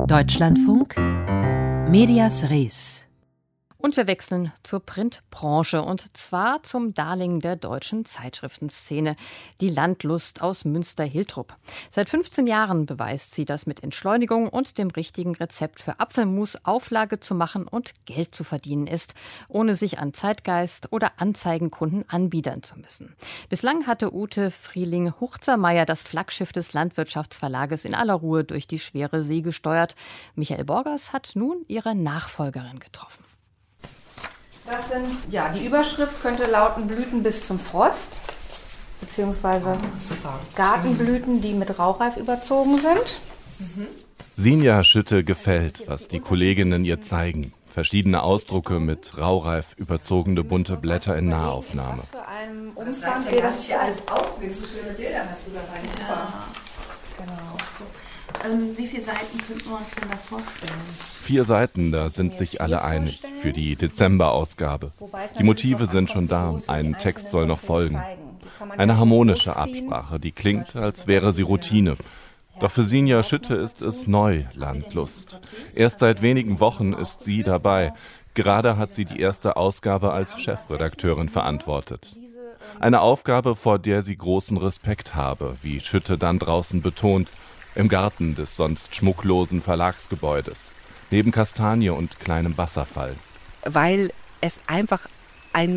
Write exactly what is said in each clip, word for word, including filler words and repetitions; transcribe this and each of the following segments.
Deutschlandfunk Medias Res. Und wir wechseln zur Printbranche, und zwar zum Darling der deutschen Zeitschriftenszene, die Landlust aus Münster-Hiltrup. Seit fünfzehn Jahren beweist sie, dass mit Entschleunigung und dem richtigen Rezept für Apfelmus Auflage zu machen und Geld zu verdienen ist, ohne sich an Zeitgeist oder Anzeigenkunden anbiedern zu müssen. Bislang hatte Ute Frieling-Huchzermeier das Flaggschiff des Landwirtschaftsverlages in aller Ruhe durch die schwere See gesteuert. Michael Borgers hat nun ihre Nachfolgerin getroffen. Das sind, ja, die Überschrift könnte lauten Blüten bis zum Frost, beziehungsweise Gartenblüten, die mit Raureif überzogen sind. Mhm. Sinja Schütte gefällt, was die Kolleginnen ihr zeigen. Verschiedene Ausdrucke mit Raureif überzogene bunte Blätter in Nahaufnahme. Was für einen Umfang geht das hier alles aus? Wie viele schöne Bilder hast du dabei? Super. Genau. So. Ähm, wie viele Seiten könnten wir uns denn da vorstellen? Vier Seiten, da sind sich alle einig für die Dezemberausgabe. Die Motive sind schon da, ein Text soll noch folgen. Eine harmonische Absprache, die klingt, als wäre sie Routine. Doch für Sinja Schütte ist es neu, Landlust. Erst seit wenigen Wochen ist sie dabei. Gerade hat sie die erste Ausgabe als Chefredakteurin verantwortet. Eine Aufgabe, vor der sie großen Respekt habe, wie Schütte dann draußen betont, im Garten des sonst schmucklosen Verlagsgebäudes, neben Kastanie und kleinem Wasserfall. Weil es einfach ein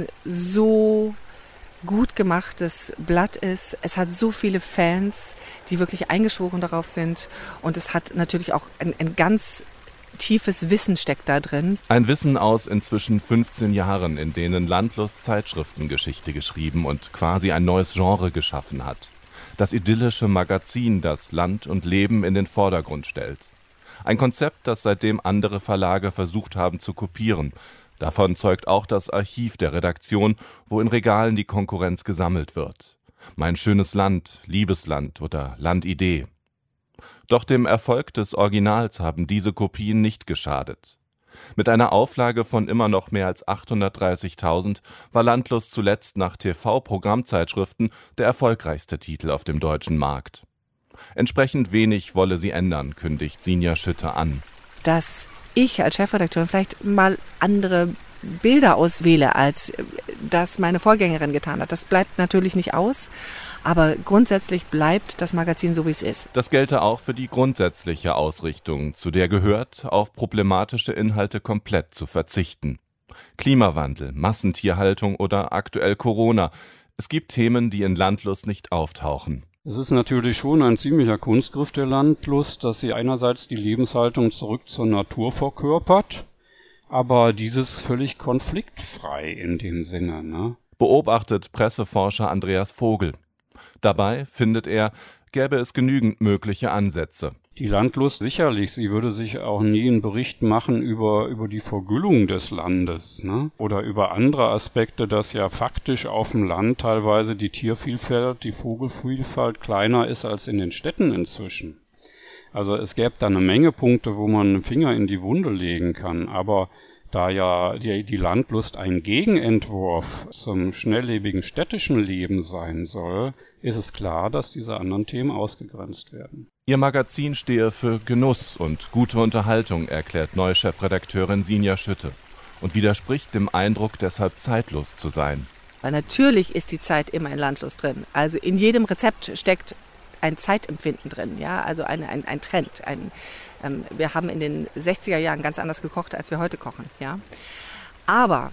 so gut gemachtes Blatt ist. Es hat so viele Fans, die wirklich eingeschworen darauf sind. Und es hat natürlich auch ein, ein ganz tiefes Wissen steckt da drin. Ein Wissen aus inzwischen fünfzehn Jahren, in denen Landlust Zeitschriftengeschichte geschrieben und quasi ein neues Genre geschaffen hat. Das idyllische Magazin, das Land und Leben in den Vordergrund stellt. Ein Konzept, das seitdem andere Verlage versucht haben zu kopieren. Davon zeugt auch das Archiv der Redaktion, wo in Regalen die Konkurrenz gesammelt wird. Mein schönes Land, Liebesland oder Landidee. Doch dem Erfolg des Originals haben diese Kopien nicht geschadet. Mit einer Auflage von immer noch mehr als achthundertdreißigtausend war Landlust zuletzt nach T V-Programmzeitschriften der erfolgreichste Titel auf dem deutschen Markt. Entsprechend wenig wolle sie ändern, kündigt Sinja Schütte an. Dass ich als Chefredakteurin vielleicht mal andere Bilder auswähle, als das meine Vorgängerin getan hat. Das bleibt natürlich nicht aus, aber grundsätzlich bleibt das Magazin so, wie es ist. Das gelte auch für die grundsätzliche Ausrichtung, zu der gehört, auf problematische Inhalte komplett zu verzichten. Klimawandel, Massentierhaltung oder aktuell Corona. Es gibt Themen, die in Landlust nicht auftauchen. Es ist natürlich schon ein ziemlicher Kunstgriff der Landlust, dass sie einerseits die Lebenshaltung zurück zur Natur verkörpert, aber dieses völlig konfliktfrei in dem Sinne, ne? Beobachtet Presseforscher Andreas Vogel. Dabei, findet er, gäbe es genügend mögliche Ansätze. Die Landlust sicherlich, sie würde sich auch nie einen Bericht machen über, über die Vergüllung des Landes, ne? Oder über andere Aspekte, dass ja faktisch auf dem Land teilweise die Tiervielfalt, die Vogelvielfalt kleiner ist als in den Städten inzwischen. Also es gäbe da eine Menge Punkte, wo man einen Finger in die Wunde legen kann, aber da ja die, die Landlust ein Gegenentwurf zum schnelllebigen städtischen Leben sein soll, ist es klar, dass diese anderen Themen ausgegrenzt werden. Ihr Magazin stehe für Genuss und gute Unterhaltung, erklärt neue Chefredakteurin Sinja Schütte und widerspricht dem Eindruck, deshalb zeitlos zu sein. Weil natürlich ist die Zeit immer in Landlust drin. Also in jedem Rezept steckt ein Zeitempfinden drin, ja, also eine, ein, ein Trend. Ein, ähm, wir haben in den sechziger Jahren ganz anders gekocht, als wir heute kochen, ja. Aber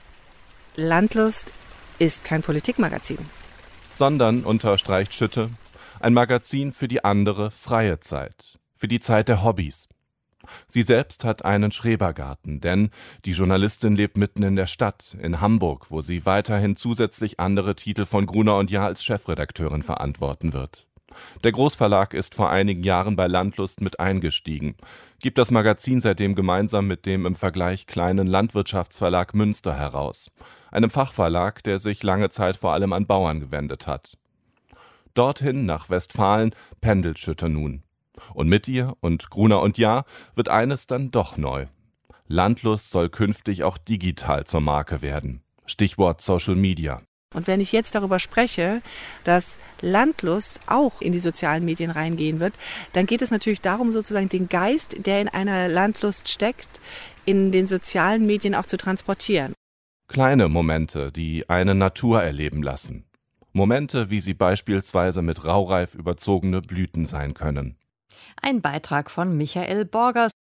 Landlust ist kein Politikmagazin. Sondern, unterstreicht Schütte, ein Magazin für die andere freie Zeit, für die Zeit der Hobbys. Sie selbst hat einen Schrebergarten, denn die Journalistin lebt mitten in der Stadt, in Hamburg, wo sie weiterhin zusätzlich andere Titel von Gruner und Jahr als Chefredakteurin verantworten wird. Der Großverlag ist vor einigen Jahren bei Landlust mit eingestiegen, gibt das Magazin seitdem gemeinsam mit dem im Vergleich kleinen Landwirtschaftsverlag Münster heraus, einem Fachverlag, der sich lange Zeit vor allem an Bauern gewendet hat. Dorthin, nach Westfalen, pendelt Schütte nun. Und mit ihr und Gruner und Jahr wird eines dann doch neu. Landlust soll künftig auch digital zur Marke werden. Stichwort Social Media. Und wenn ich jetzt darüber spreche, dass Landlust auch in die sozialen Medien reingehen wird, dann geht es natürlich darum, sozusagen den Geist, der in einer Landlust steckt, in den sozialen Medien auch zu transportieren. Kleine Momente, die eine Natur erleben lassen. Momente, wie sie beispielsweise mit Raureif überzogene Blüten sein können. Ein Beitrag von Michael Borgers.